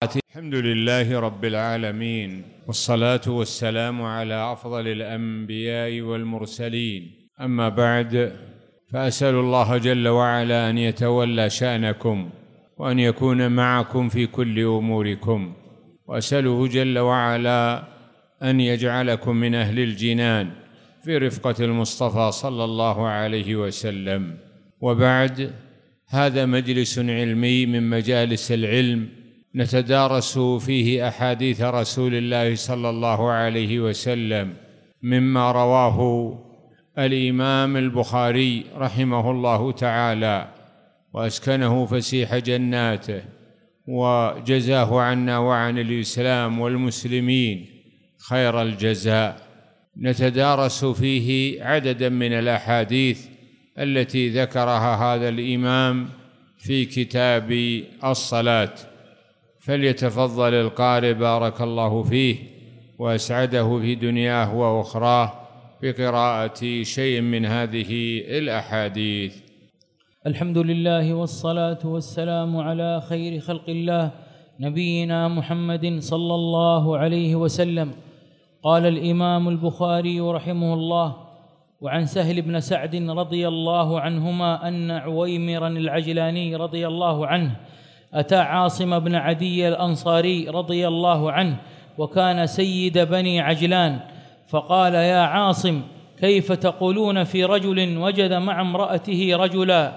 الحمد لله رب العالمين، والصلاة والسلام على أفضل الأنبياء والمرسلين. أما بعد، فأسأل الله جل وعلا أن يتولى شأنكم وأن يكون معكم في كل أموركم، وأسأله جل وعلا أن يجعلكم من أهل الجنان في رفقة المصطفى صلى الله عليه وسلم. وبعد، هذا مجلس علمي من مجالس العلم نتدارس فيه أحاديث رسول الله صلى الله عليه وسلم مما رواه الإمام البخاري رحمه الله تعالى، وأسكنه فسيح جناته، وجزاه عنا وعن الإسلام والمسلمين خير الجزاء. نتدارس فيه عددا من الأحاديث التي ذكرها هذا الإمام في كتاب الصلاة، فليتفضل القارئ بارك الله فيه وأسعده في دنياه وأخراه بقراءة شيء من هذه الأحاديث. الحمد لله والصلاة والسلام على خير خلق الله نبينا محمد صلى الله عليه وسلم. قال الإمام البخاري رحمه الله: وعن سهل بن سعد رضي الله عنهما أن عويمرا العجلاني رضي الله عنه أتى عاصم بن عدي الأنصاري رضي الله عنه، وكان سيد بني عجلان، فقال: يا عاصم، كيف تقولون في رجل وجد مع امرأته رجلا،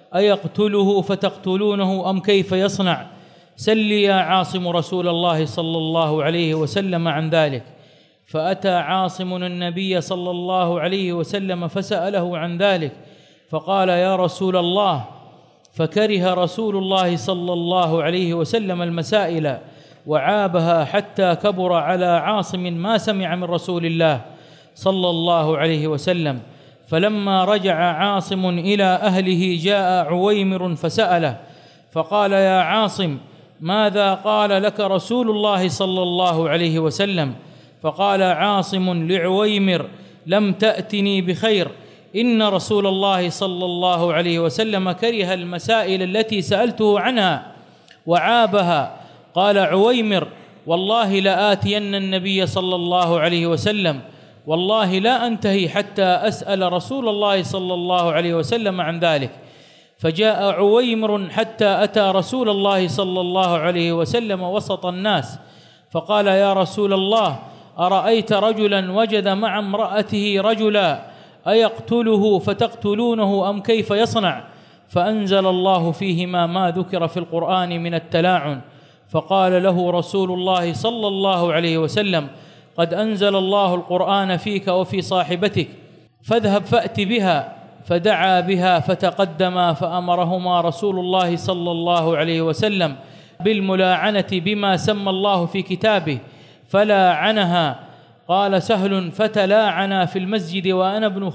أيقتله فتقتلونه أم كيف يصنع؟ سل يا عاصم رسول الله صلى الله عليه وسلم عن ذلك. فأتى عاصم النبي صلى الله عليه وسلم فسأله عن ذلك، فقال: يا رسول الله. فكره رسول الله صلى الله عليه وسلم المسائل وعابها حتى كبر على عاصم ما سمع من رسول الله صلى الله عليه وسلم. فلما رجع عاصم إلى أهله جاء عويمر فسأله، فقال: يا عاصم، ماذا قال لك رسول الله صلى الله عليه وسلم؟ فقال عاصم لعويمر: لم تأتني بخير، إن رسول الله صلى الله عليه وسلم كره المسائل التي سألته عنها وعابها. قال عويمر: والله لآتين النبي صلى الله عليه وسلم، والله لا أنتهي حتى أسأل رسول الله صلى الله عليه وسلم عن ذلك. فجاء عويمر حتى أتى رسول الله صلى الله عليه وسلم وسط الناس، فقال: يا رسول الله، أرأيت رجلا وجد مع امرأته رجلا، أيقتله فتقتلونه أم كيف يصنع؟ فأنزل الله فيهما ما ذكر في القرآن من التلاعن. فقال له رسول الله صلى الله عليه وسلم: قد أنزل الله القرآن فيك وفي صاحبتك، فاذهب فأت بها. فدعا بها فتقدما، فأمرهما رسول الله صلى الله عليه وسلم بالملاعنة بما سمى الله في كتابه، فلاعنها. قال سهل: فتلاعنا في المسجد وأنا ابن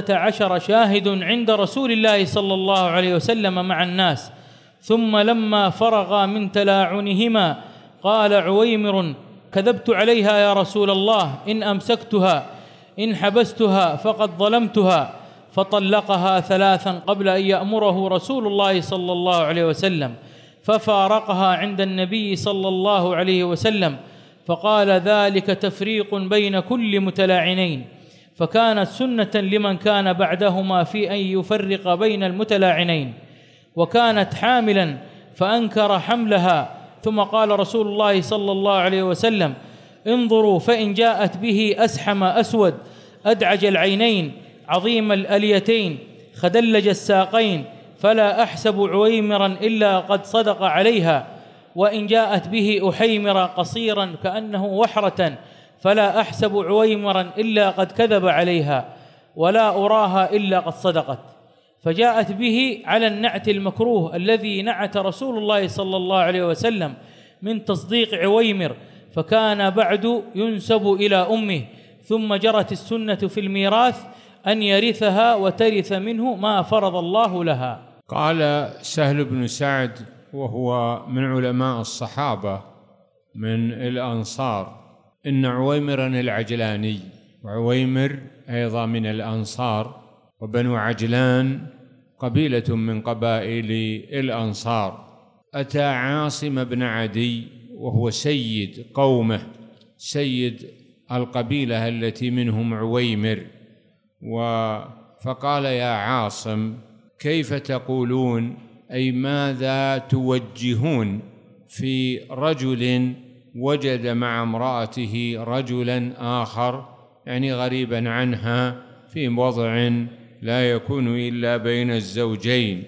15 شاهد عند رسول الله صلى الله عليه وسلم مع الناس. ثم لما فرغا من تلاعنهما قال عويمر: كذبت عليها يا رسول الله، إن أمسكتها إن حبستها فقد ظلمتها. فطلقها 3 قبل أن يأمره رسول الله صلى الله عليه وسلم، ففارقها عند النبي صلى الله عليه وسلم، فقال: ذلك تفريق بين كل متلاعنين. فكانت سنة لمن كان بعدهما في أن يفرق بين المتلاعنين. وكانت حاملا فأنكر حملها، ثم قال رسول الله صلى الله عليه وسلم: انظروا، فإن جاءت به أسحم أسود أدعج العينين عظيم الأليتين خدلج الساقين، فلا أحسب عويمرا إلا قد صدق عليها. وإن جاءت به أحيمر قصيرا كأنه وحرة، فلا أحسب عويمرا إلا قد كذب عليها، ولا أراها إلا قد صدقت. فجاءت به على النعت المكروه الذي نعت رسول الله صلى الله عليه وسلم من تصديق عويمر، فكان بعد ينسب إلى أمه. ثم جرت السنة في الميراث أن يرثها وترث منه ما فرض الله لها. قال سهل بن سعد، وهو من علماء الصحابة من الأنصار، إن عويمرا العجلاني، وعويمر أيضا من الأنصار، وبنو عجلان قبيلة من قبائل الأنصار، أتى عاصم بن عدي وهو سيد قومه، سيد القبيلة التي منهم عويمر. فقال: يا عاصم، كيف تقولون، أي ماذا توجهون في رجل وجد مع امرأته رجلا آخر، يعني غريبا عنها، في وضع لا يكون إلا بين الزوجين،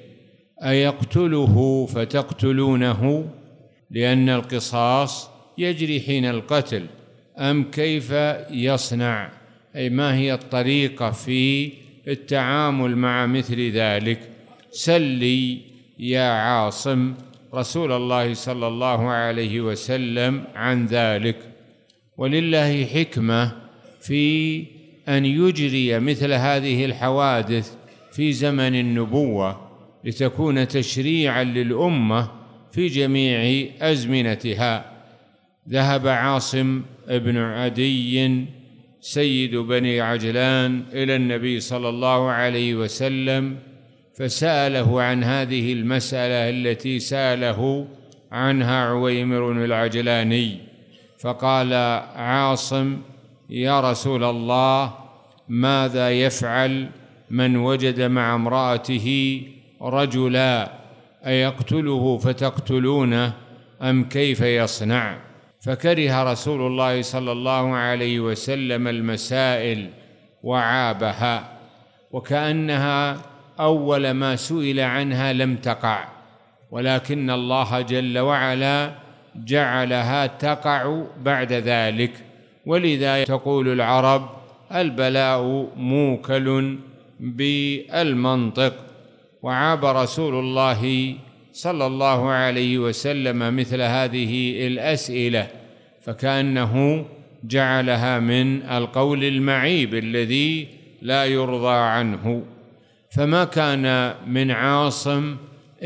أيقتله فتقتلونه لأن القصاص يجري حين القتل، أم كيف يصنع؟ أي ما هي الطريقة في التعامل مع مثل ذلك؟ سلي يا عاصم رسول الله صلى الله عليه وسلم عن ذلك. ولله حكمة في أن يجري مثل هذه الحوادث في زمن النبوة لتكون تشريعا للأمة في جميع أزمنتها. ذهب عاصم بن عدي سيد بني عجلان إلى النبي صلى الله عليه وسلم فسأله عن هذه المسألة التي سأله عنها عويمر العجلاني، فقال عاصم: يا رسول الله، ماذا يفعل من وجد مع امرأته رجلا، أيقتله فتقتلونه أم كيف يصنع؟ فكره رسول الله صلى الله عليه وسلم المسائل وعابها، وكأنها أول ما سئل عنها لم تقع، ولكن الله جل وعلا جعلها تقع بعد ذلك. ولذا تقول العرب: البلاء موكل بالمنطق. وعاب رسول الله صلى الله عليه وسلم مثل هذه الأسئلة، فكأنه جعلها من القول المعيب الذي لا يرضى عنه. فما كان من عاصم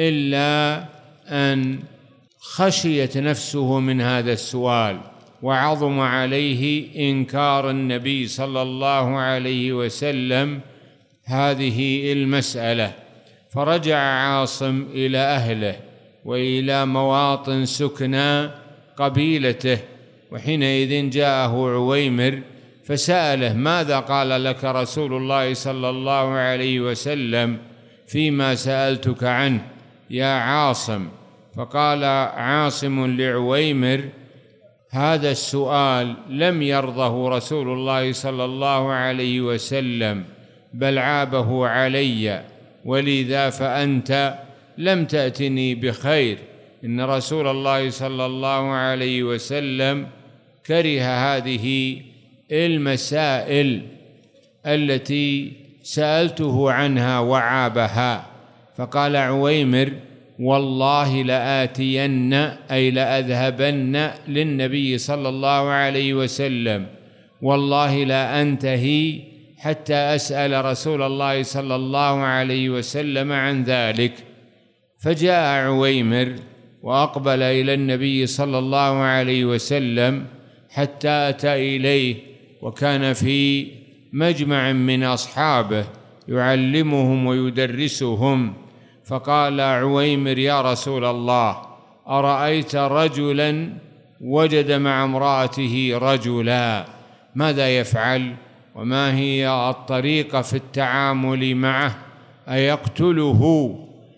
إلا أن خشيت نفسه من هذا السؤال، وعظم عليه إنكار النبي صلى الله عليه وسلم هذه المسألة، فرجع عاصم إلى أهله وإلى مواطن سكنى قبيلته. وحينئذ جاءه عويمر فسأله: ماذا قال لك رسول الله صلى الله عليه وسلم فيما سألتك عنه يا عاصم؟ فقال عاصم لعويمر: هذا السؤال لم يرضه رسول الله صلى الله عليه وسلم، بل عابه علي، ولذا فأنت لم تأتني بخير. إن رسول الله صلى الله عليه وسلم كره هذه المسائل التي سألته عنها وعابها. فقال عويمر: والله لآتين، أي لأذهبن للنبي صلى الله عليه وسلم، والله لا أنتهي حتى أسأل رسول الله صلى الله عليه وسلم عن ذلك. فجاء عويمر وأقبل إلى النبي صلى الله عليه وسلم حتى أتى إليه، وكان في مجمع من أصحابه يعلمهم ويدرسهم. فقال عويمر: يا رسول الله، أرأيت رجلا وجد مع امرأته رجلا، ماذا يفعل؟ وما هي الطريقة في التعامل معه؟ أيقتله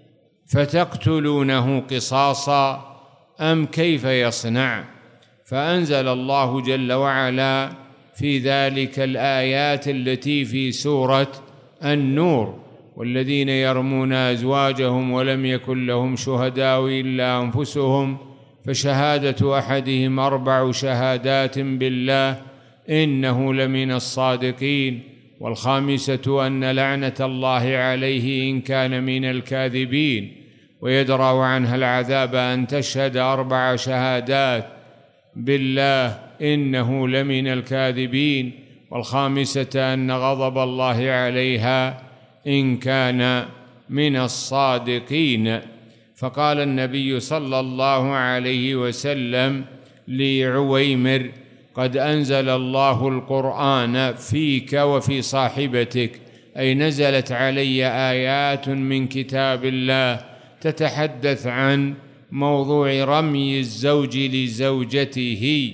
فتقتلونه قصاصا أم كيف يصنع؟ فأنزل الله جل وعلا في ذلك الآيات التي في سورة النور: والذين يرمون أزواجهم ولم يكن لهم شهداء إلا أنفسهم فشهادة أحدهم 4 شهادات بالله إنه لمن الصادقين، والخامسة أن لعنة الله عليه إن كان من الكاذبين، ويدرأ عنها العذاب أن تشهد 4 شهادات بالله إنه لمن الكاذبين، والخامسة أن غضب الله عليها إن كان من الصادقين. فقال النبي صلى الله عليه وسلم لعويمر: قد أنزل الله القرآن فيك وفي صاحبتك، أي نزلت علي آيات من كتاب الله تتحدث عن موضوع رمي الزوج لزوجته،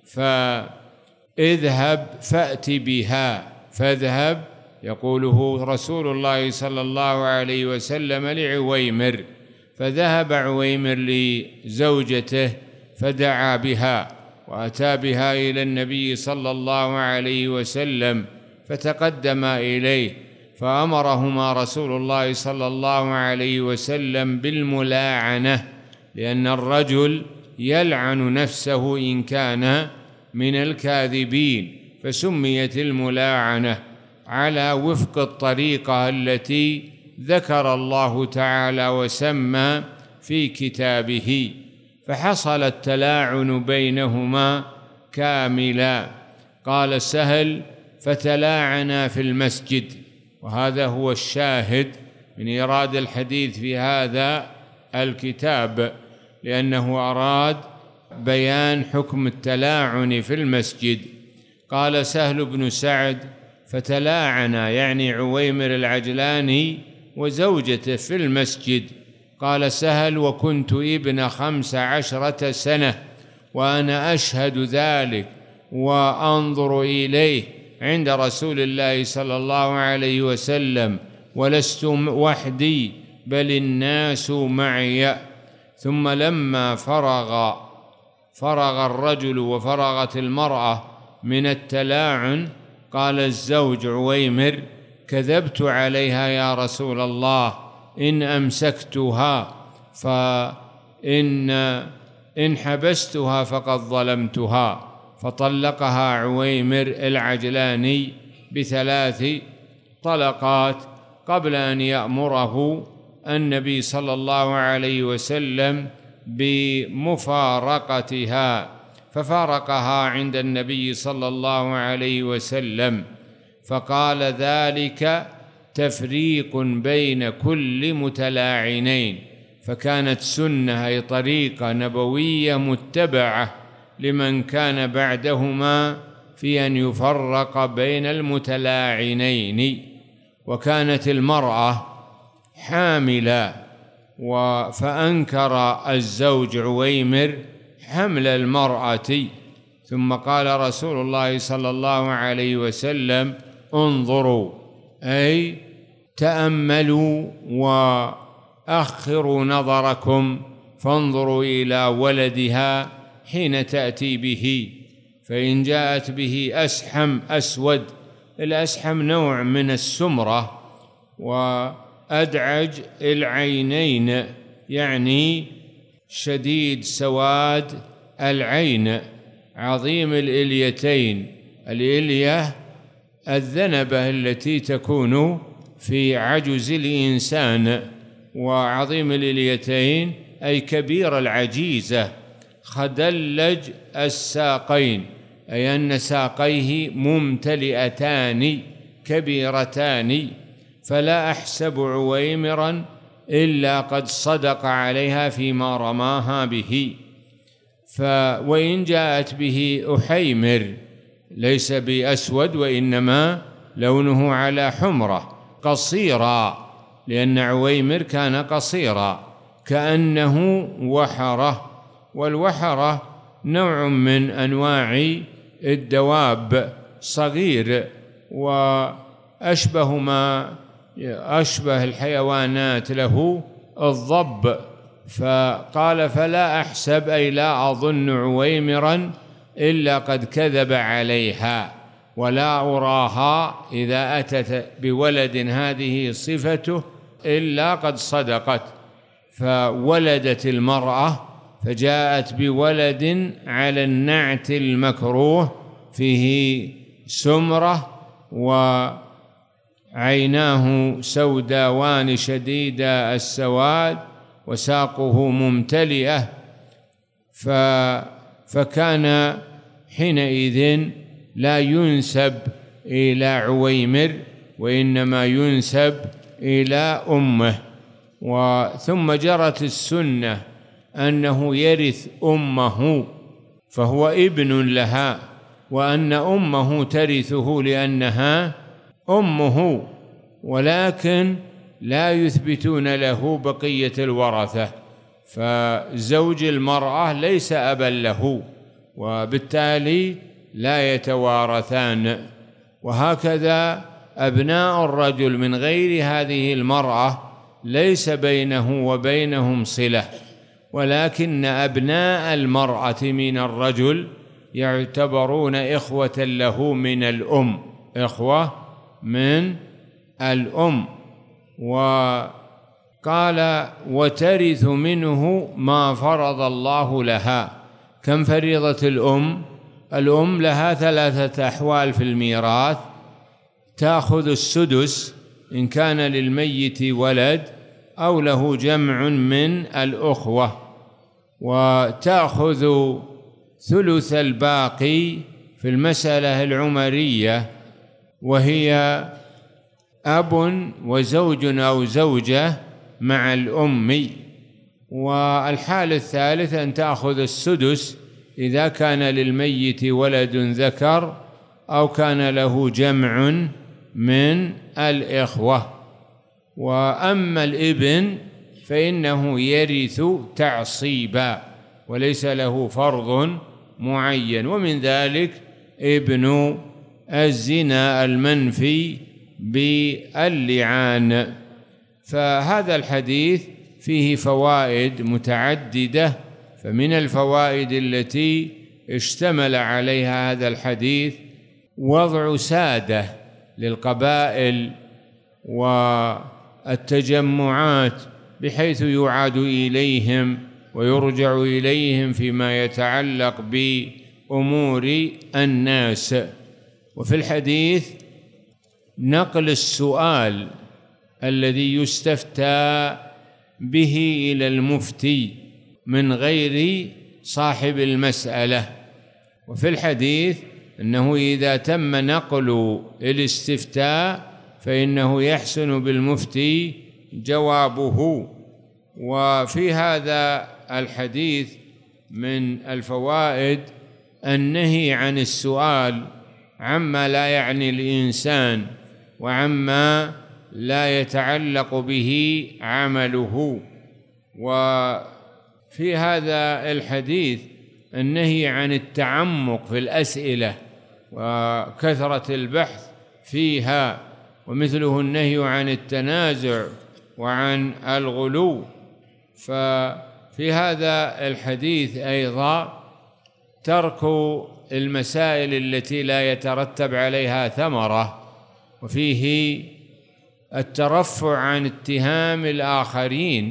فاذهب فأت بها. فاذهب يقوله رسول الله صلى الله عليه وسلم لعويمر، فذهب عويمر لزوجته فدعا بها وأتى بها إلى النبي صلى الله عليه وسلم، فتقدم إليه فأمرهما رسول الله صلى الله عليه وسلم بالملاعنة، لأن الرجل يلعن نفسه إن كان من الكاذبين، فسميت الملاعنة على وفق الطريقة التي ذكر الله تعالى وسمى في كتابه، فحصل التلاعن بينهما كاملا. قال سهل: فتلاعنا في المسجد، وهذا هو الشاهد من إيراد الحديث في هذا الكتاب، لأنه أراد بيان حكم التلاعن في المسجد. قال سهل بن سعد: فتلاعنا يعني عويمر العجلاني وزوجته في المسجد. قال سهل: وكنت ابن 15 سنة وأنا أشهد ذلك وأنظر إليه عند رسول الله صلى الله عليه وسلم، ولست وحدي بل الناس معي. ثم لما فرغ الرجل وفرغت المرأة من التلاعن، قال الزوج عويمر: كذبت عليها يا رسول الله، إن أمسكتها إن حبستها فقد ظلمتها. فطلقها عويمر العجلاني ب3 طلقات قبل أن يأمره النبي صلى الله عليه وسلم بمفارقتها، ففارقها عند النبي صلى الله عليه وسلم، فقال: ذلك تفريق بين كل متلاعنين. فكانت سنة أي طريقة نبوية متبعة لمن كان بعدهما في أن يفرق بين المتلاعنين. وكانت المرأة حاملة، فأنكر الزوج عويمر حمل المرأة، ثم قال رسول الله صلى الله عليه وسلم: انظروا، أي تأملوا وأخروا نظركم فانظروا إلى ولدها حين تأتي به، فإن جاءت به أسحم أسود، الأسحم نوع من السمرة، وأدعج العينين يعني شديد سواد العين، عظيم الإليتين. الإلية الذنبة التي تكون في عجز الإنسان، وعظيم الإليتين أي كبير العجيزة. خدلج الساقين أي أن ساقيه ممتلئتان كبيرتان، فلا أحسب عويمرا إلا قد صدق عليها فيما رماها به. وإن جاءت به أحيمر ليس بأسود، وإنما لونه على حمرة قصيرا، لأن عويمر كان قصيرا كأنه وحرة، والوحرة نوع من أنواع الدواب صغير، وأشبه ما أشبه الحيوانات له الضب. فقال: فلا أحسب أي لا أظن عويمرا إلا قد كذب عليها، ولا أراها إذا أتت بولد هذه صفته إلا قد صدقت. فولدت المرأة، فجاءت بولد على النعت المكروه، فيه سمرة وعيناه سوداوان شديدا السواد وساقه ممتلئة، فكان حينئذ لا ينسب إلى عويمر، وإنما ينسب إلى أمه. ثم جرت السنة أنه يرث أمه، فهو ابن لها، وأن أمه ترثه لأنها أمه، ولكن لا يثبتون له بقية الورثة، فزوج المرأة ليس أبا له، وبالتالي لا يتوارثان. وهكذا أبناء الرجل من غير هذه المرأة ليس بينه وبينهم صلة، ولكن أبناء المرأة من الرجل يعتبرون إخوة له من الأم، إخوة من الأم. وقال وترث منه ما فرض الله لها. كم فريضة الأم؟ الأم لها 3 أحوال في الميراث: تأخذ السدس إن كان للميت ولد أو له جمع من الأخوة، وتأخذ ثلث الباقي في المسألة العمرية، وهي أب وزوج أو زوجة مع الأم. والحال الثالث أن تأخذ السدس إذا كان للميت ولد ذكر أو كان له جمع من الإخوة. وأما الابن فإنه يرث تعصيبا وليس له فرض معين، ومن ذلك ابن الزنا المنفي باللعان. فهذا الحديث فيه فوائد متعددة، فمن الفوائد التي اشتمل عليها هذا الحديث وضع سادة للقبائل والتجمعات بحيث يعاد إليهم ويرجع إليهم فيما يتعلق بأمور الناس. وفي الحديث نقل السؤال الذي يستفتى به إلى المفتي من غير صاحب المسألة. وفي الحديث أنه إذا تم نقل الاستفتاء فإنه يحسن بالمفتي جوابه. وفي هذا الحديث من الفوائد النهي عن السؤال عما لا يعني الإنسان وعما لا يتعلق به عمله. وفي هذا الحديث النهي عن التعمق في الأسئلة وكثرة البحث فيها، ومثله النهي عن التنازع وعن الغلو. ففي هذا الحديث أيضا ترك المسائل التي لا يترتب عليها ثمرة، وفيه الترفع عن اتهام الآخرين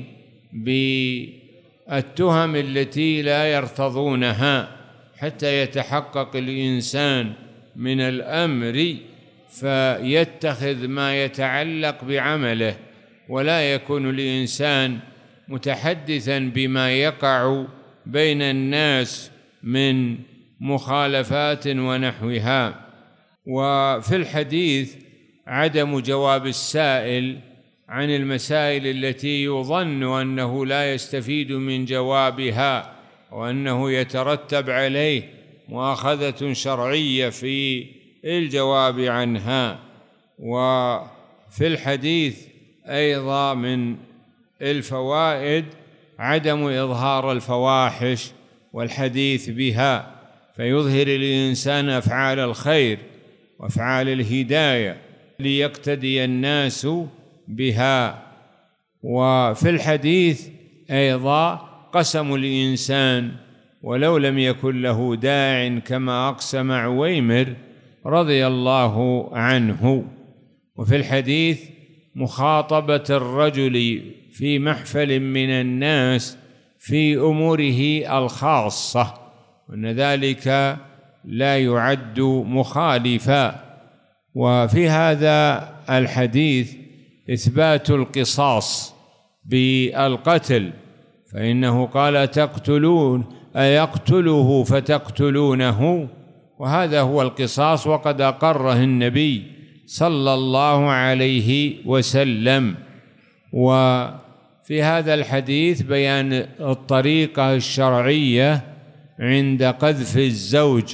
بالتهم التي لا يرتضونها حتى يتحقق الإنسان من الأمر فيتخذ ما يتعلق بعمله، ولا يكون الإنسان متحدثا بما يقع بين الناس من مخالفات ونحوها. وفي الحديث عدم جواب السائل عن المسائل التي يظن أنه لا يستفيد من جوابها وأنه يترتب عليه مؤاخذة شرعية في الجواب عنها. وفي الحديث أيضا من الفوائد عدم إظهار الفواحش والحديث بها، فيظهر الإنسان أفعال الخير وأفعال الهداية ليقتدي الناس بها. وفي الحديث أيضا قسم الإنسان ولو لم يكن له داع كما أقسم عويمر رضي الله عنه. وفي الحديث مخاطبة الرجل في محفل من الناس في أموره الخاصة، وأن ذلك لا يعد مخالفا. وفي هذا الحديث إثبات القصاص بالقتل، فإنه قال تقتلون أيقتله فتقتلونه، وهذا هو القصاص وقد أقره النبي صلى الله عليه وسلم. وفي هذا الحديث بيان الطريقة الشرعية عند قذف الزوج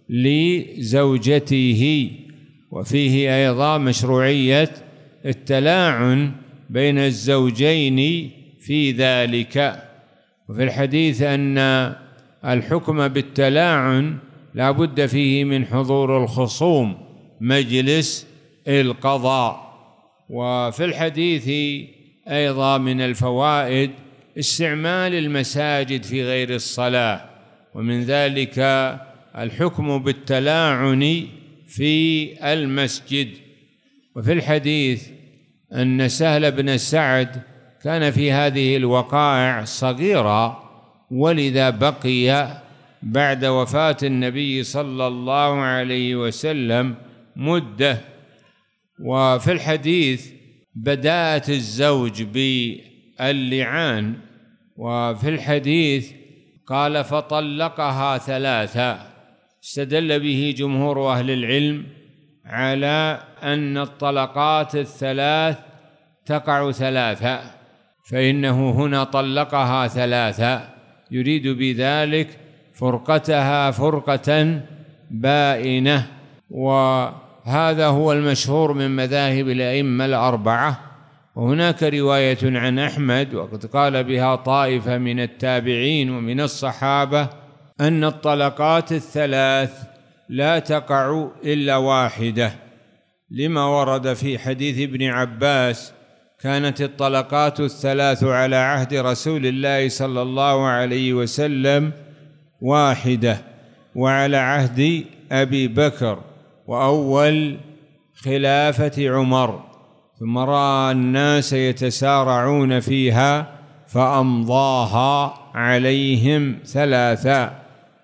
لزوجته، وفيه أيضا مشروعية التلاعن بين الزوجين في ذلك. وفي الحديث أن الحكم بالتلاعن لا بد فيه من حضور الخصوم مجلس القضاء. وفي الحديث أيضا من الفوائد استعمال المساجد في غير الصلاة، ومن ذلك الحكم بالتلاعن في المسجد. وفي الحديث أن سهل بن سعد كان في هذه الوقائع صغيرا، ولذا بقي بعد وفاة النبي صلى الله عليه وسلم مدة. وفي الحديث بداءة الزوج باللعان، وفي الحديث قال فطلقها ثلاثا، استدل به جمهور أهل العلم على أن الطلقات الثلاث تقع ثلاثا، فإنه هنا طلقها ثلاثا يريد بذلك فرقتها فرقة بائنة. وهذا هو المشهور من مذاهب الأئمة الأربعة. وهناك رواية عن أحمد وقد قال بها طائفة من التابعين ومن الصحابة أن الطلقات الثلاث لا تقع إلا واحدة، لما ورد في حديث ابن عباس كانت الطلقات الثلاث على عهد رسول الله صلى الله عليه وسلم واحدة، وعلى عهد أبي بكر وأول خلافة عمر، ثم رأى الناس يتسارعون فيها فأمضاها عليهم ثلاثا.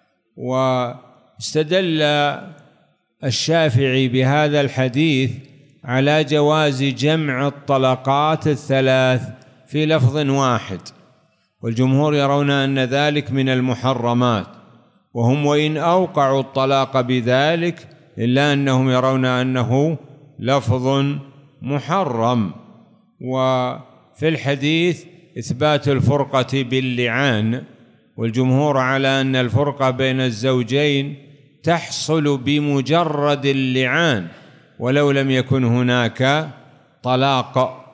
واستدل الشافعي بهذا الحديث على جواز جمع الطلقات الثلاث في لفظ واحد، والجمهور يرون أن ذلك من المحرمات، وهم وإن أوقعوا الطلاق بذلك إلا أنهم يرون أنه لفظ محرم. وفي الحديث إثبات الفرقة باللعان، والجمهور على أن الفرقة بين الزوجين تحصل بمجرد اللعان ولو لم يكن هناك طلاق.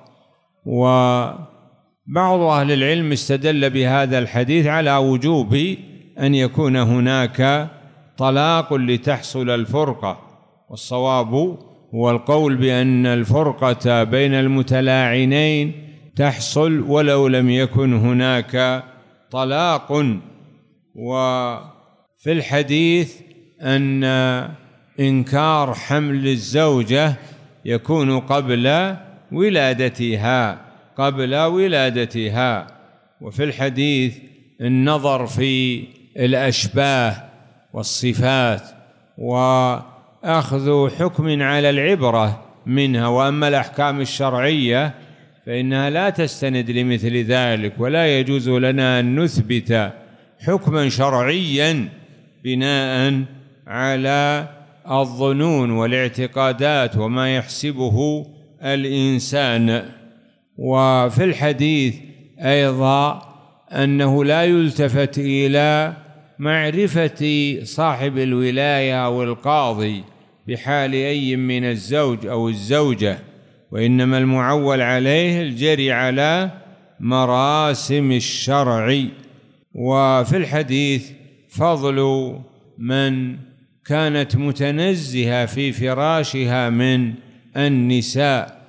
وبعض أهل العلم استدل بهذا الحديث على وجوب أن يكون هناك طلاق لتحصل الفرقة، والصواب هو القول بأن الفرقة بين المتلاعنين تحصل ولو لم يكن هناك طلاق. وفي الحديث أن إنكار حمل الزوجة يكون قبل ولادتها. وفي الحديث النظر في الأشباه والصفات وأخذ حكم على العبرة منها، وأما الأحكام الشرعية فإنها لا تستند لمثل ذلك، ولا يجوز لنا أن نثبت حكما شرعيا بناء على الظنون والاعتقادات وما يحسبه الإنسان. وفي الحديث أيضا أنه لا يلتفت إلى معرفة صاحب الولاية أو القاضي بحال أي من الزوج أو الزوجة، وإنما المعول عليه الجري على مراسم الشرع. وفي الحديث فضل من كانت متنزهة في فراشها من النساء.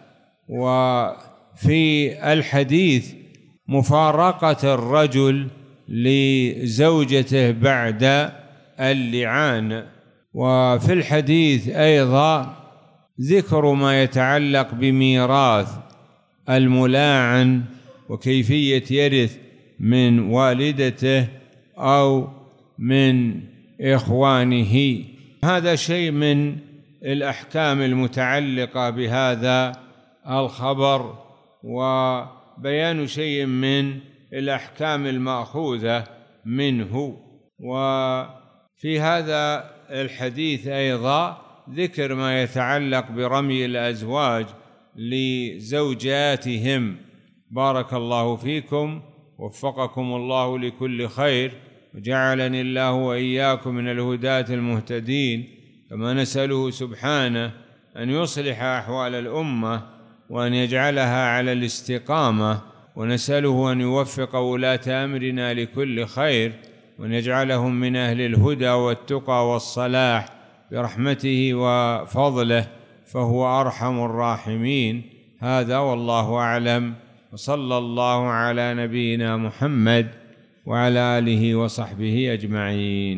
وفي الحديث مفارقة الرجل لزوجته بعد اللعان. وفي الحديث أيضا ذكر ما يتعلق بميراث الملاعن وكيفية يرث من والدته أو من إخوانه. هذا شيء من الأحكام المتعلقة بهذا الخبر، وبيان شيء من الأحكام المأخوذة منه. وفي هذا الحديث أيضا ذكر ما يتعلق برمي الأزواج لزوجاتهم. بارك الله فيكم، وفقكم الله لكل خير، وجعلني الله وإياكم من الهداة المهتدين. كما نسأله سبحانه أن يصلح أحوال الأمة وأن يجعلها على الاستقامة، ونسأله أن يوفق ولاة أمرنا لكل خير، وأن يجعلهم من أهل الهدى والتقى والصلاح برحمته وفضله، فهو أرحم الراحمين. هذا والله أعلم، وصلى الله على نبينا محمد وعلى آله وصحبه أجمعين.